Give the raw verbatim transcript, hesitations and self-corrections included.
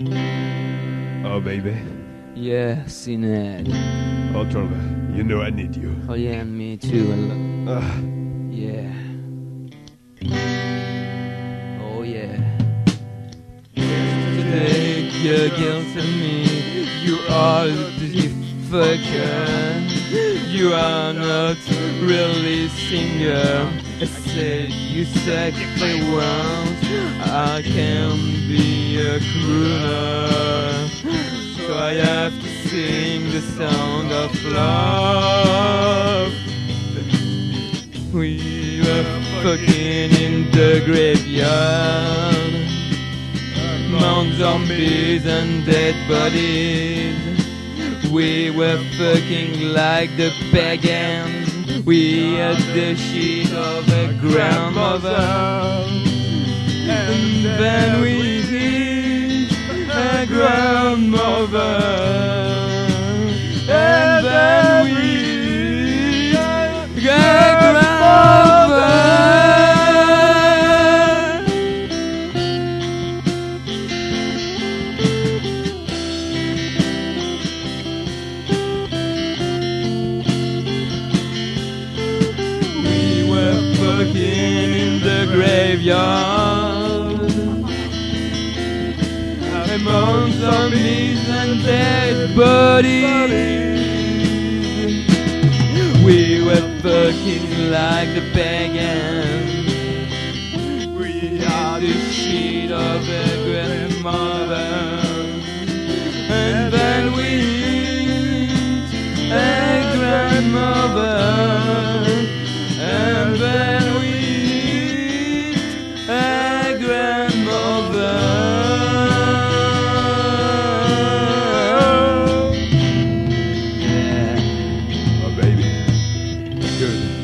Oh, baby. Yeah, Sinad. Oh, Trevor, you know I need you. Oh, yeah, me too. I lo- Uh, yeah. Oh, yeah. Take your guilt to me. You are the fucker. You are not really singer. I said you suck the world. I can be a crooner. So I have to sing the song of love. We were fucking in the graveyard. Mount zombies and dead bodies. We were fucking like the pagans. We had the shit of a grandmother. And then we hit a grandmother. And then we hit a grandmother. Fucking in the graveyard, among zombies and dead bodies. We were fucking like the pagans. We had the shit of a grandmother. And then we hit a grandmother. And then we hit a grandmother. yeah. Oh, baby. Good.